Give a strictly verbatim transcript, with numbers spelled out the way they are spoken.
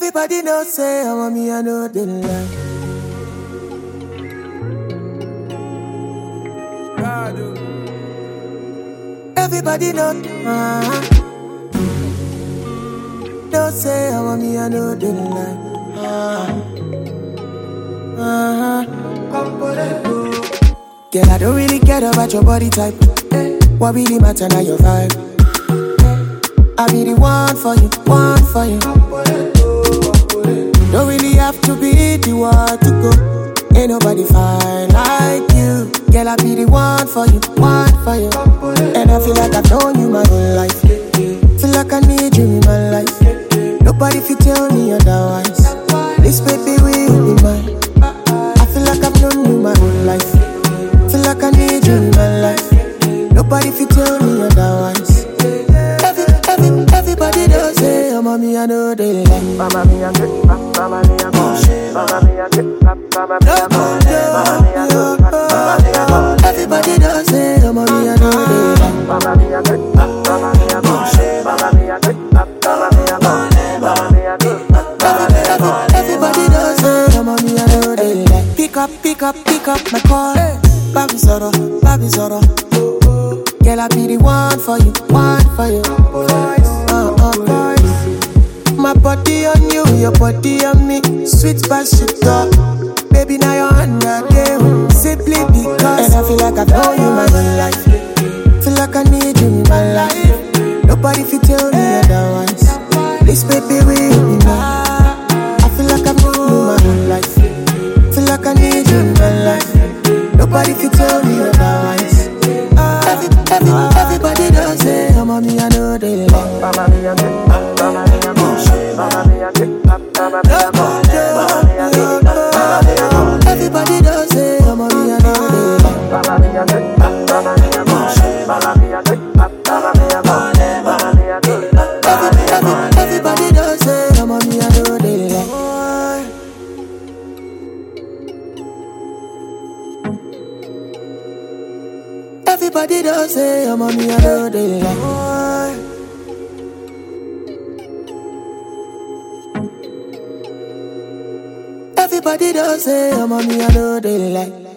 Everybody know say I want me, I know they lie. Everybody know, uh-huh. Don't say I want me, I know they lie. Uh-huh. Uh-huh. Girl, I don't really care about your body type. What really matter now your vibe. I be the one for you, one for you. Don't really have to be the one to go. Ain't nobody fine like you. Girl, I be the one for you, one for you. And I feel like I've known you my whole life. Feel like I need you in my life. Nobody fit tell me otherwise. This baby will be mine. I feel like I've known you my whole life. Feel like I need you in my life. Nobody fit tell me otherwise. Every, every, everybody does say, oh mommy, I know they like. Mama me a good, mama me a good, mama me a good, mama me a good, mama me a good, mama me a good. Everybody does say, oh mommy, I know they like. Mama me a good, mama me a good, mama me a good, mama me a good, mama me a good, mama me a good. Everybody does say, oh mommy, I know they like. Pick up, pick up, pick up my call. Baby Zoro, baby Zoro. Girl, I be the one for you, one for you. Voice, uh, uh, voice. My body on you, your body on me. Sweet past shit up. Baby, now you're on your game. Simply because. And I feel like I've known you my whole life. Feel like I need you in my life. Nobody fit tell me otherwise. This baby will be mine. I feel like I've known you my whole life. Feel like I need you in my life. Nobody fit tell me otherwise. Every, every, everybody does say, oh mommy, I know they like. Mama me a good, mama me a good, mama me a good, mama me a good, mama me a good, mama me a good. Everybody does say, oh mommy, I know they like. Mama me a good, mama me a good, mama me a good, mama me a good, mama me a good. Every, every, everybody does say, oh mommy, I know they like. Everybody does say, oh mommy, I know they like. Everybody does say, oh mommy, I know they like.